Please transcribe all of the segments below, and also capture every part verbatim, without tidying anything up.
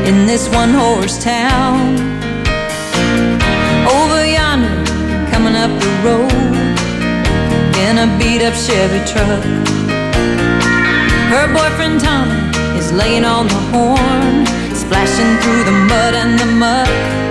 in this one-horse town. Over yonder, coming up the road in a beat-up Chevy truck, her boyfriend Tommy is laying on the horn, splashing through the mud and the muck.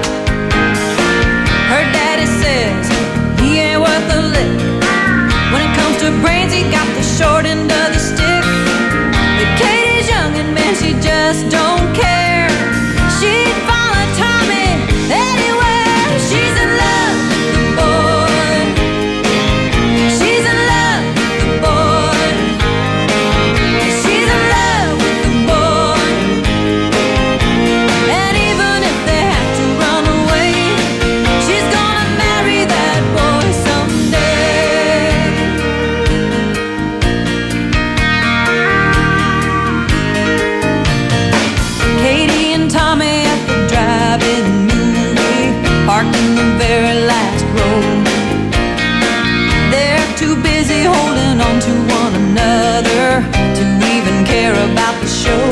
Her daddy says he ain't worth a lick. When it comes to brains, he got the short end of the stick. But Katie's young and man, she just don't care. She'd follow Tommy anywhere. She's in love with the boy. She's in love with the boy. She's in love with the boy. And even if they have to run away, she's gonna marry that boy someday. Katie and Tommy at the drive-in movie, parked in the very last row. They're too busy holding on to one another to even care about the show.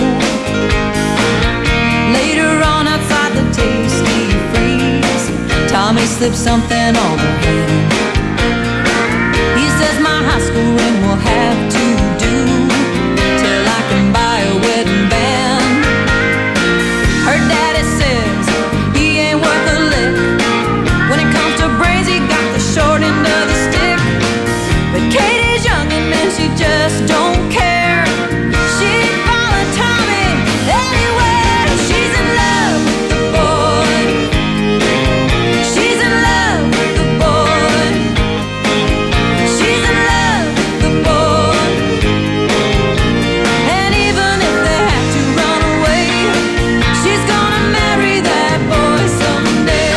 Later on outside the Tasty Freeze, Tommy slips something on her hand. He says my high school ring will have to do till I can buy a wedding band. Her daddy says he ain't worth a lick. When it comes to brains, he got the short end of the stick. But Katie's young and man, she just don't care. She'd follow Tommy anywhere. She's in love with the boy. She's in love with the boy. She's in love with the boy. And even if they have to run away, she's gonna marry that boy someday.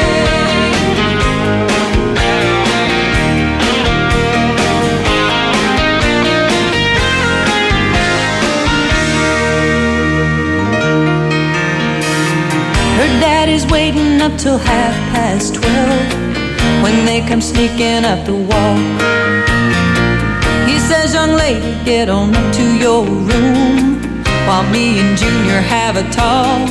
Her daddy's waiting up till half past twelve when they come sneaking up the walk. He says, young lady, get on up to your room while me and Junior have a talk.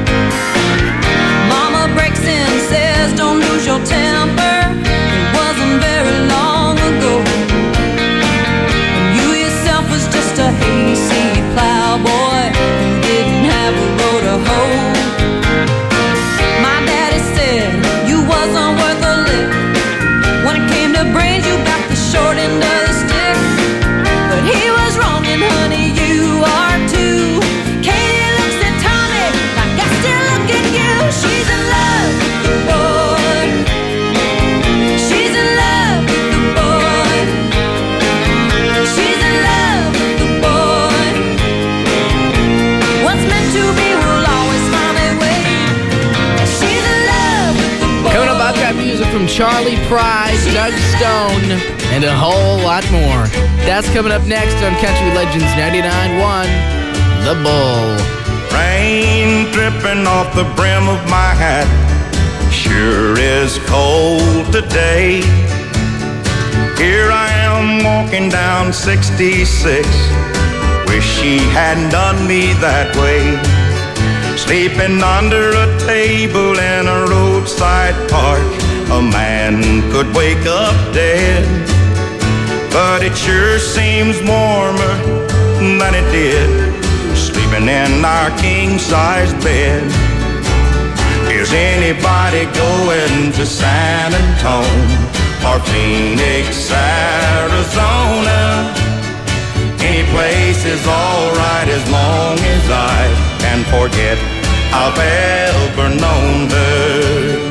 Mama breaks in and says, don't lose your temper. It wasn't very long ago when you yourself was just a hayseed plowboy who didn't have a row to hoe. My daddy said you wasn't worth a lick. When it came to brains, you got the short end of the stick. But he was wrong, and honey, you are too. Katie looks at Tommy like I still look at you. She's in love with the boy. She's in love with the boy. She's in love with the boy. What's meant to be will always find a way. She's in love with the boy. Coming up, I've got music from Charlie Pride, Doug Stone, and a whole lot more. That's coming up next on Country Legends ninety-nine point one, The Bull. Rain dripping off the brim of my hat, sure is cold today. Here I am walking down sixty-six, wish she hadn't done me that way. Sleeping under a table in a roadside park, a man could wake up dead. But it sure seems warmer than it did sleeping in our king-size bed. Is anybody going to San Antonio or Phoenix, Arizona? Any place is alright as long as I can forget I've ever known her.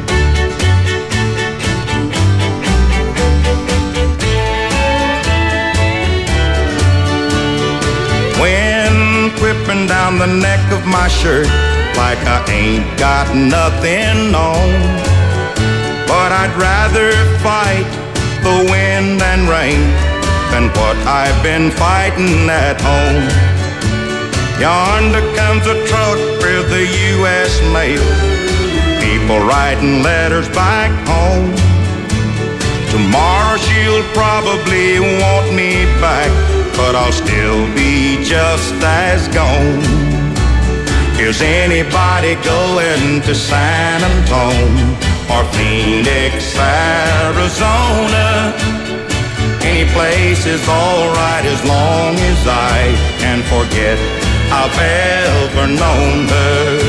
Wind whipping down the neck of my shirt like I ain't got nothing on. But I'd rather fight the wind and rain than what I've been fighting at home. Yonder comes a truck with the U S mail, people writing letters back home. Tomorrow she'll probably want me back, but I'll still be just as gone. Is anybody going to San Antone or Phoenix, Arizona? Any place is alright as long as I can forget I've ever known her.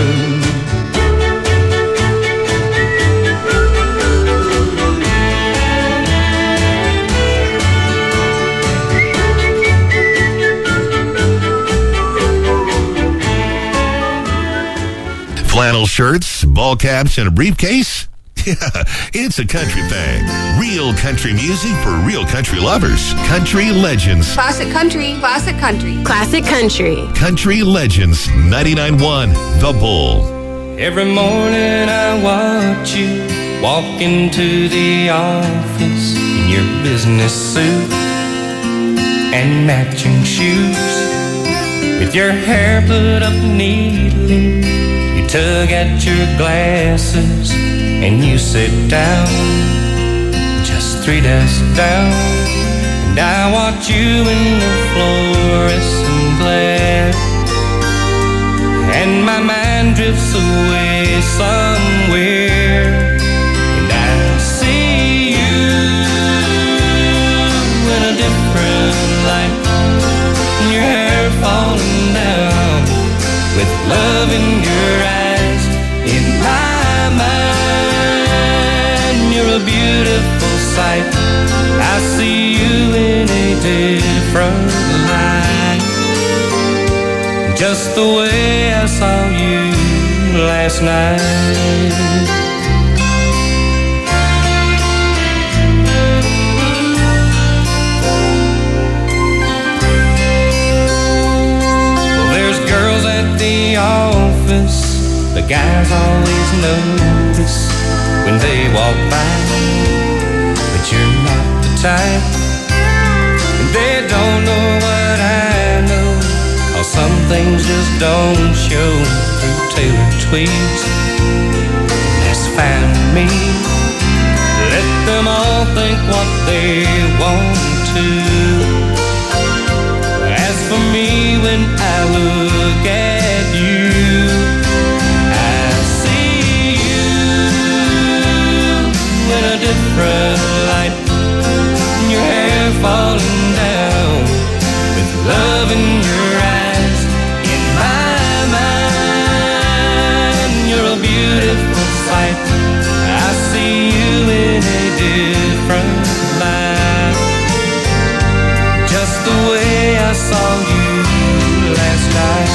Flannel shirts, ball caps, and a briefcase? Yeah, it's a country thing. Real country music for real country lovers. Country Legends. Classic country, classic country. Classic country. Country Legends ninety-nine point one, The Bull. Every morning I watch you walk into the office in your business suit and matching shoes. With your hair put up neatly, you tug at your glasses and you sit down, just three desks down. And I watch you in the fluorescent glare, and my mind drifts away somewhere, and I see you in a different light, and your hair falling down, with love in your eyes. In my mind, you're a beautiful sight. I see you in a different light, just the way I saw you last night. Well, there's girls at the office the guys always notice when they walk by, but you're not the type, and they don't know what I know, 'cause some things just don't show through tailored tweeds. That's fine with me. Let them all think what they want to. As for me, when I look at you, in a different light, your hair falling down, with love in your eyes. In my mind, you're a beautiful sight. I see you in a different light, just the way I saw you last night.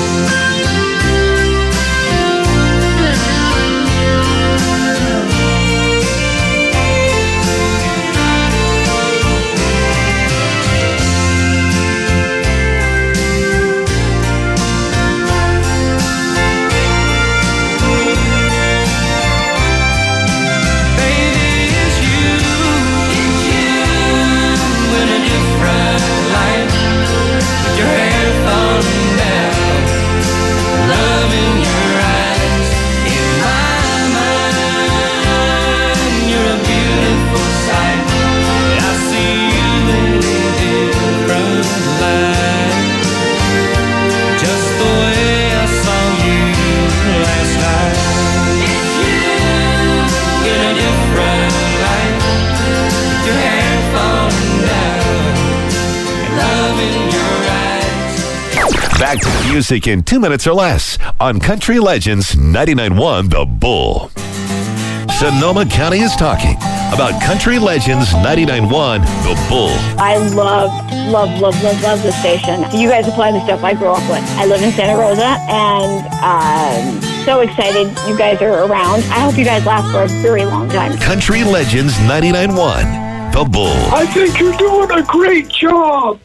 Back to the music in two minutes or less on Country Legends ninety-nine point one, The Bull. Sonoma County is talking about Country Legends ninety-nine point one, The Bull. I love, love, love, love, love the station. You guys are playing the stuff I grew up with. I live in Santa Rosa, and I'm so excited you guys are around. I hope you guys last for a very long time. Country Legends ninety-nine point one, The Bull. I think you're doing a great job.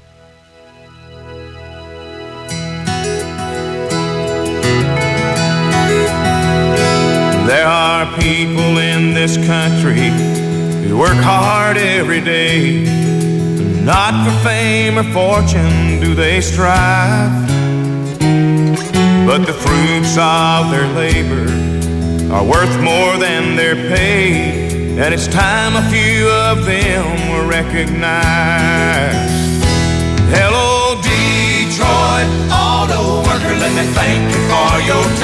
There are people in this country who work hard every day. Not for fame or fortune do they strive, but the fruits of their labor are worth more than their pay, and it's time a few of them were recognized. Hello, Detroit auto worker, let me thank you for your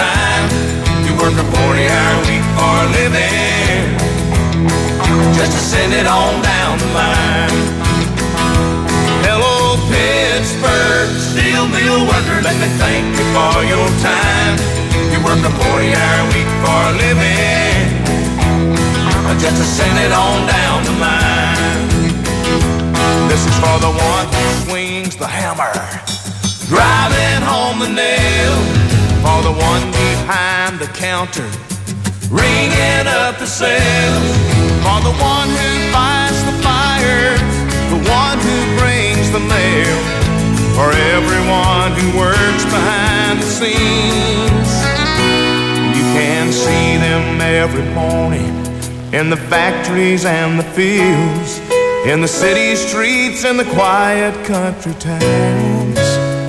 just to send it on down the line. Hello, Pittsburgh, steel mill worker, let me thank you for your time. You work a forty-hour week for a living, just to send it on down the line. This is for the one who swings the hammer, driving home the nail. For the one behind the counter, ringing up the sales. For the one who fights the fires, the one who brings the mail. For everyone who works behind the scenes. You can see them every morning in the factories and the fields, in the city streets and the quiet country towns.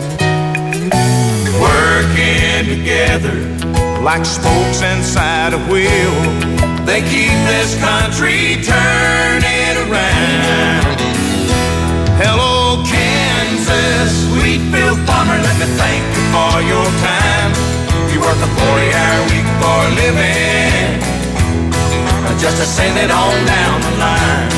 Working together like spokes inside a wheel, they keep this country turning around. Hello, Kansas, wheatfield farmer, let me thank you for your time. You work a forty-hour week for a living, just to send it on down the line.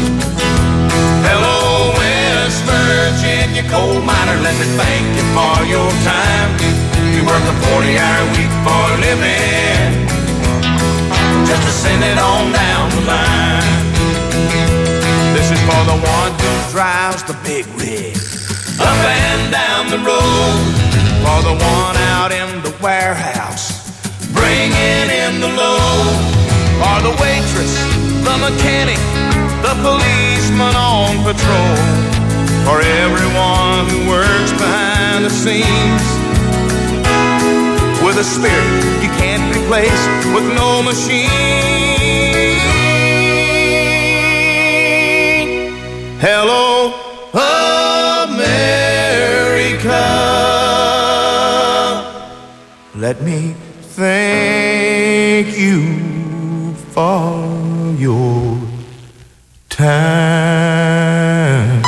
Hello, West Virginia coal miner, let me thank you for your time. You work a forty-hour week for a living, just to send it on down the line. This is for the one who drives the big rig up and down the road. For the one out in the warehouse, bringing in the load. For the waitress, the mechanic, the policeman on patrol. For everyone who works behind the scenes, with a spirit you can't replace with no machine. Hello, America, let me thank you for your time.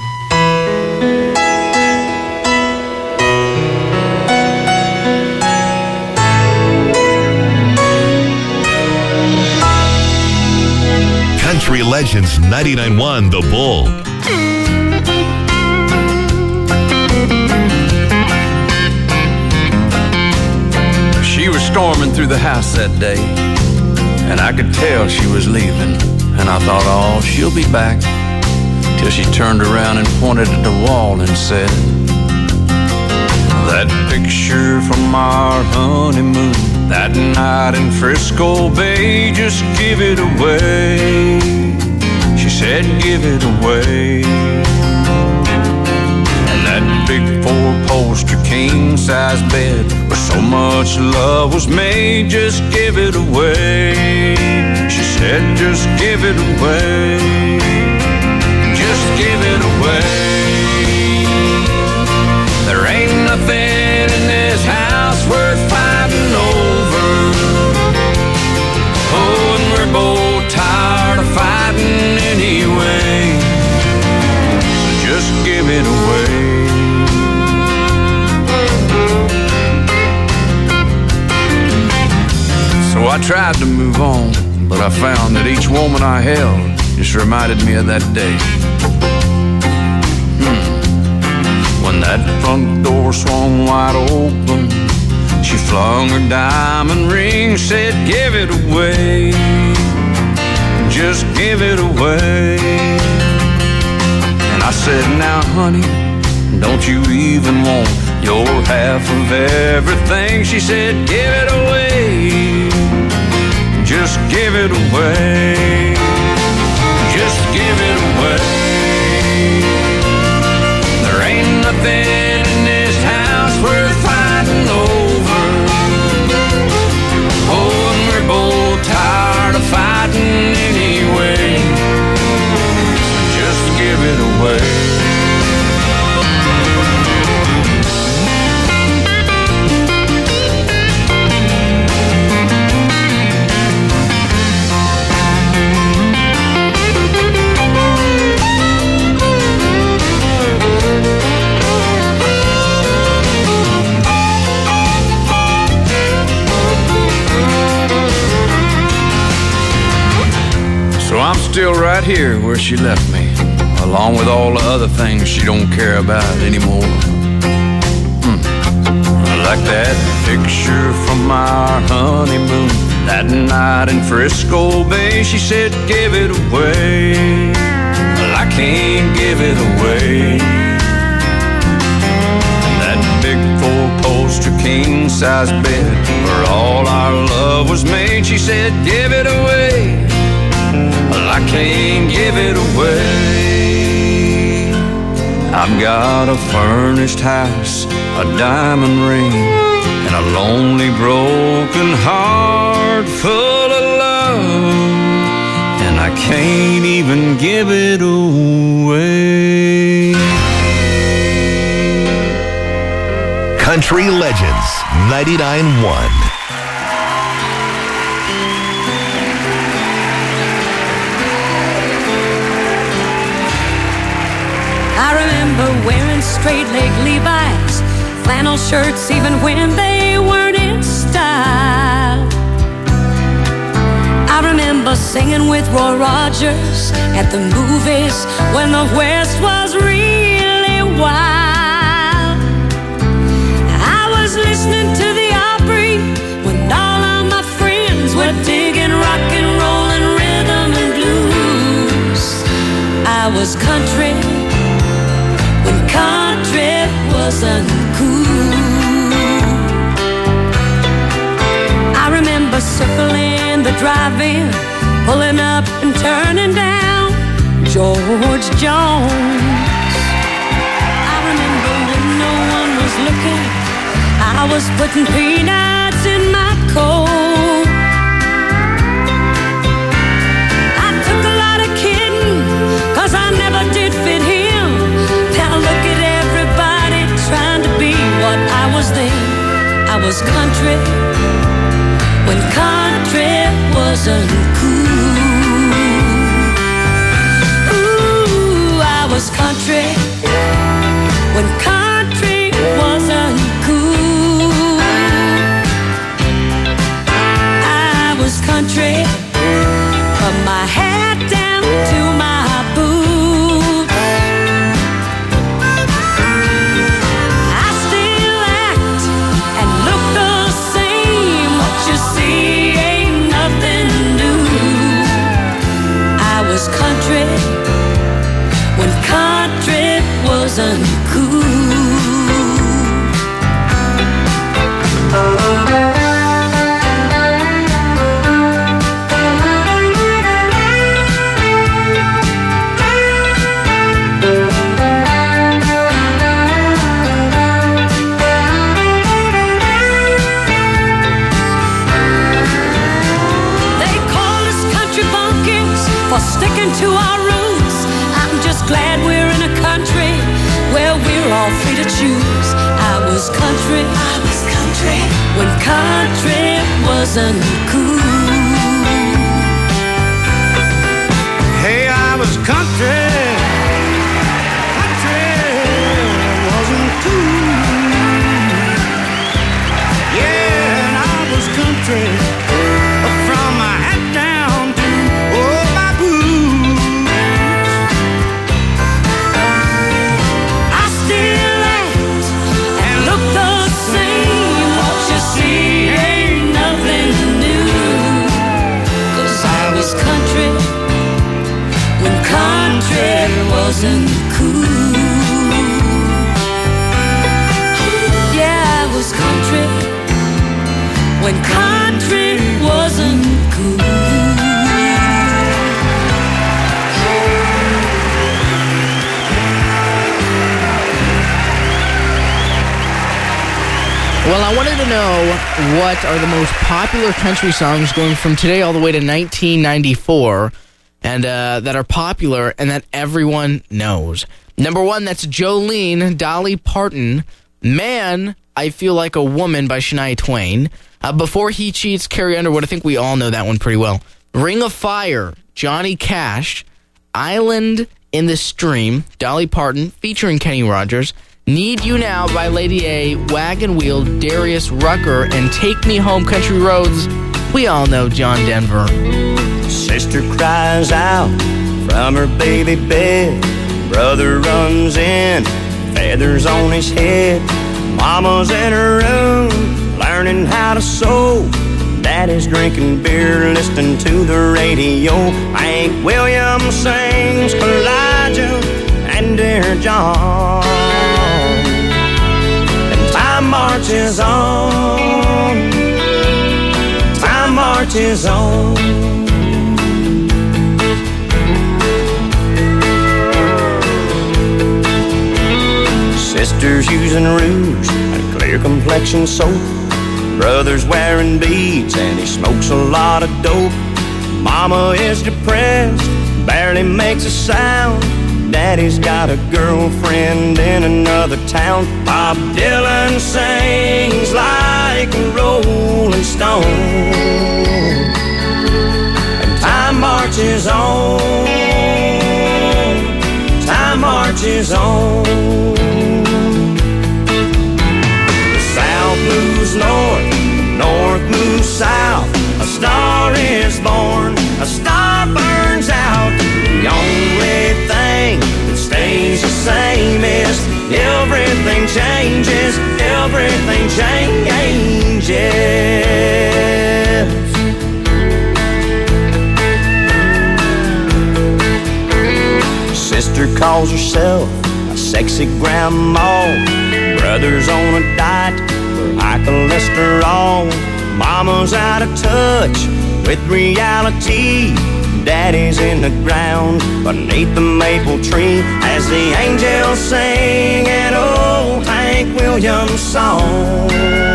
Country Legends ninety-nine point one The Bull. She was storming through the house that day, and I could tell she was leaving. And I thought, oh, she'll be back. Till she turned around and pointed at the wall and said, that picture from our honeymoon, that night in Frisco Bay, just give it away. She said, give it away. And that big four-poster king-size bed where so much love was made, just give it away. She said, just give it away. Just give it away. There ain't nothing in this house worth fighting over. Oh, and we're both tired of fighting anyway. So just give it away. So I tried to move on, but I found that each woman I held just reminded me of that day. Hmm. When that front door swung wide open, she flung her diamond ring, said, give it away. Just give it away. And I said, now honey, don't you even want your half of everything? She said, give it away. Just give it away. Just give it away. There ain't nothing in this house worth fighting over. Oh, and we're both tired of fighting anyway. So just give it away. I'm still right here where she left me, along with all the other things she don't care about anymore. Hmm. Like that picture from our honeymoon, that night in Frisco Bay. She said, give it away. Well, I can't give it away. That big four-poster king-size bed where all our love was made. She said, give it away. Well, I can't give it away. I've got a furnished house, a diamond ring, and a lonely broken heart full of love, and I can't even give it away. Country Legends ninety-nine point one. I remember wearing straight-leg Levi's, flannel shirts even when they weren't in style. I remember singing with Roy Rogers at the movies when the West was really wild. I was listening to the Opry when all of my friends were digging rock and roll and rhythm and blues. I was country when country wasn't cool. I remember circling the drive-in, pulling up and turning down George Jones. I remember when no one was looking, I was putting peanuts in my coat. I took a lot of kidding, 'cause I never did fit him. Now look at everybody trying to be what I was then. I was country when country wasn't cool. Ooh, I was country when country wasn't cool. I was country from my head down to my boots. I still act and look the same. What you see ain't nothing new. I was country when country wasn't cool. They call us country bumpkins for sticking to our roots. I'm just glad we're in a country where we're all free to choose. I was country, I was country when country wasn't cool. Hey, I was country, country wasn't cool. Yeah, and I was country from my hat down to oh, my boots. I still act and look the same. What you see ain't nothing new. 'Cause I was country when country wasn't cool. Yeah, I was country when country wasn't cool. Well, I wanted to know what are the most popular country songs going from today all the way to nineteen ninety-four, and uh, that are popular and that everyone knows. Number one, that's Jolene, Dolly Parton. Man, I Feel Like a Woman by Shania Twain. Uh, Before He Cheats, Carrie Underwood. I think we all know that one pretty well. Ring of Fire, Johnny Cash. Island in the Stream, Dolly Parton, featuring Kenny Rogers. Need You Now by Lady A, Wagon Wheel, Darius Rucker, and Take Me Home, Country Roads, We all know John Denver. Sister cries out from her baby bed. Brother runs in, feathers on his head. Mama's in her room, learning how to sew. Daddy's drinking beer, listening to the radio. Hank Williams sings Elijah and Dear John. And time marches on. Time marches on. Sister's using rouge and clear complexion soap. Brother's wearing beads and he smokes a lot of dope. Mama is depressed, barely makes a sound. Daddy's got a girlfriend in another town. Bob Dylan sings like a rolling stone. And time marches on. Time marches on. Moves north, north moves south. A star is born, a star burns out. The only thing that stays the same is everything changes, everything changes. Sister calls herself a sexy grandma. Brother's on a diet, high cholesterol. Mama's out of touch with reality. Daddy's in the ground beneath the maple tree as the angels sing an old Hank Williams song.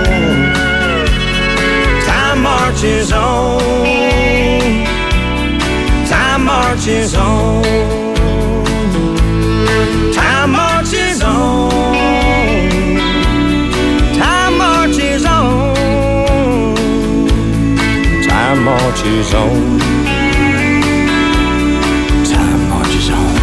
Time marches on. Time marches on. Time marches on. Time marches on. Time marches on.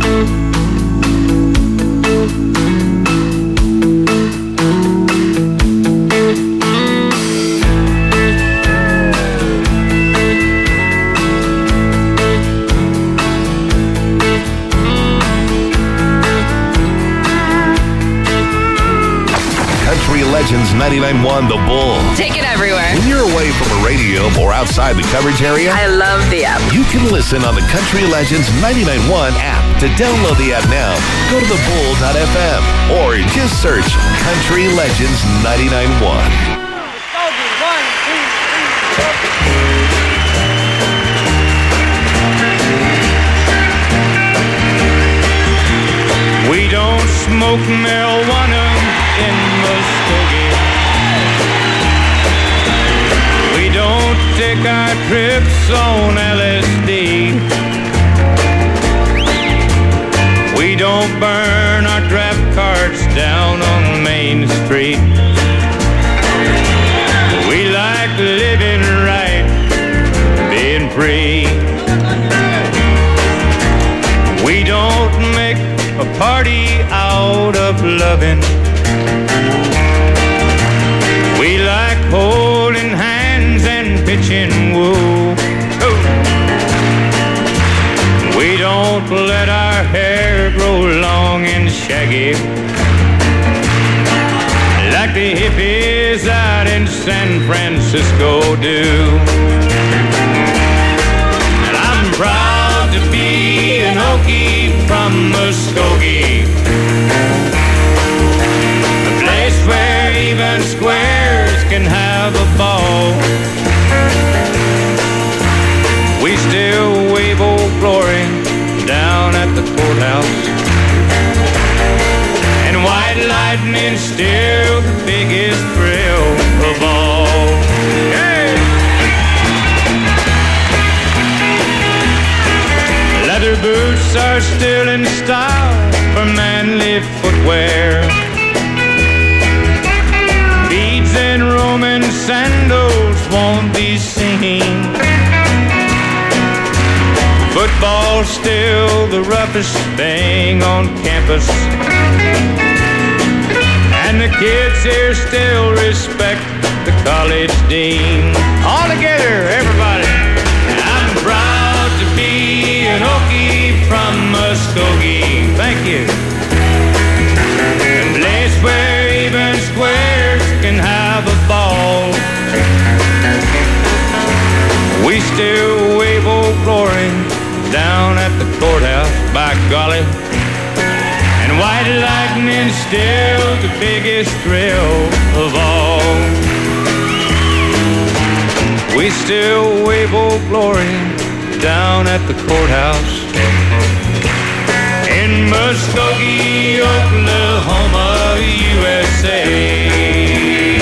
Country Legends ninety-nine point one The Bull. Take it everywhere. When you're away from the radio or outside the coverage area, I love the app. You can listen on the Country Legends ninety-nine point one app. To download the app now, go to the bull dot f m or just search Country Legends ninety-nine point one. We don't smoke marijuana in Muskogee. We don't take our trips on L S D. We don't burn our draft cards down on Main Street. We like living right, being free. We don't make a party out of loving. We like holding hands and pitching wool. We don't let our hair grow long and shaggy like the hippies out in San Francisco do. And I'm proud to be an Okie from Muskogee, a place where even squares can have a ball. We still wave Old Glory down at the courthouse, and white lightning's still the biggest thrill of all. Hey! Leather boots are still in style for manly footwear. Beads and Roman sandals won't be seen. Football's still the roughest thing on campus, and the kids here still respect the college dean. All together, is still the biggest thrill of all. We still wave Old Glory down at the courthouse in Muskogee, Oklahoma, U S A.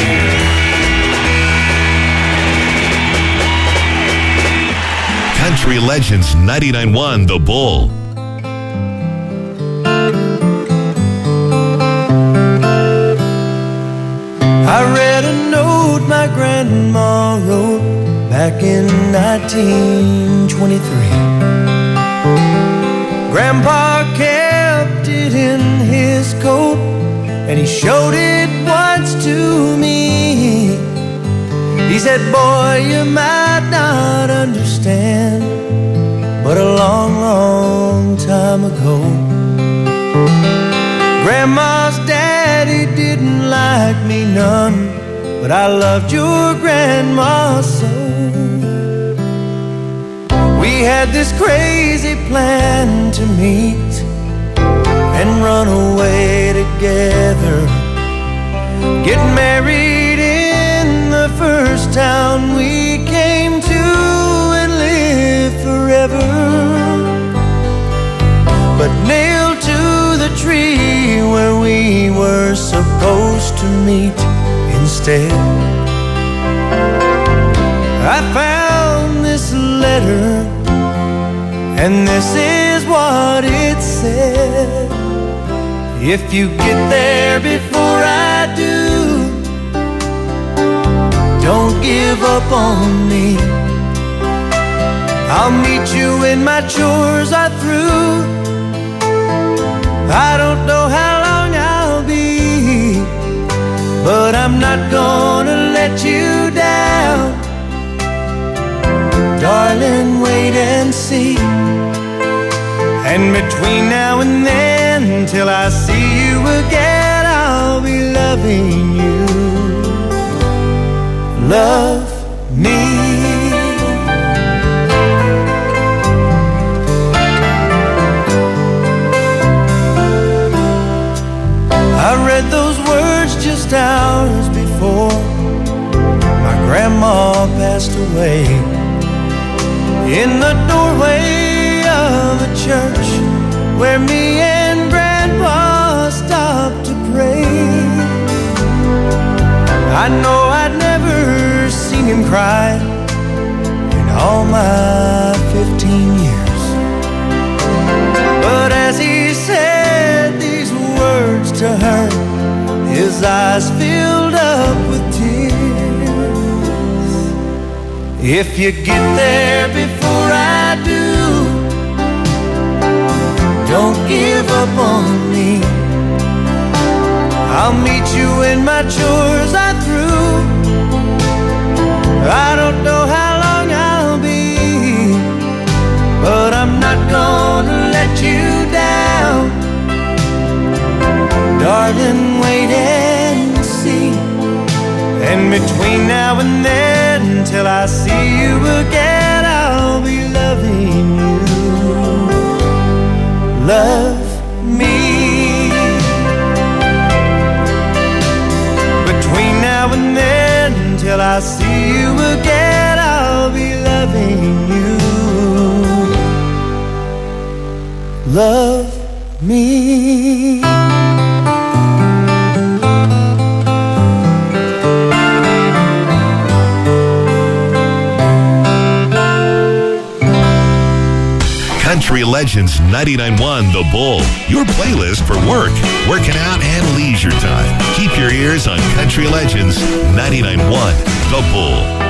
Country Legends ninety-nine point one The Bull. I read a note my grandma wrote back in nineteen twenty-three. Grandpa kept it in his coat, and he showed it once to me. He said, boy, you might not understand, but a long, long time ago, Grandma's daddy didn't like me none, but I loved your grandma so. We had this crazy plan to meet and run away together, get married in the first town we came to and live forever. But nailed to the tree where we were supposed to meet instead, I found this letter, and this is what it said. If you get there before I do, don't give up on me. I'll meet you when my chores are through. I don't know how long I'll be, but I'm not gonna let you down. Darling, wait and see. And between now and then, till I see you again, I'll be loving you. Love me. I read those words just hours before my grandma passed away, in the doorway of a church where me and Grandpa stopped to pray. I know I'd never seen him cry in all my fifteen years, but as he said these words to her, his eyes filled up with tears. If you get there before I do, don't give up on me. I'll meet you when my chores are through. I don't know how long I'll be, but I'm not gonna let you down. Darling, wait and see. And between now and then, till I see you again, I'll be loving you. Love me. Between now and then, till I see you again, I'll be loving you. Love me. Country Legends ninety-nine point one The Bull, your playlist for work, working out, and leisure time. Keep your ears on Country Legends ninety-nine point one The Bull.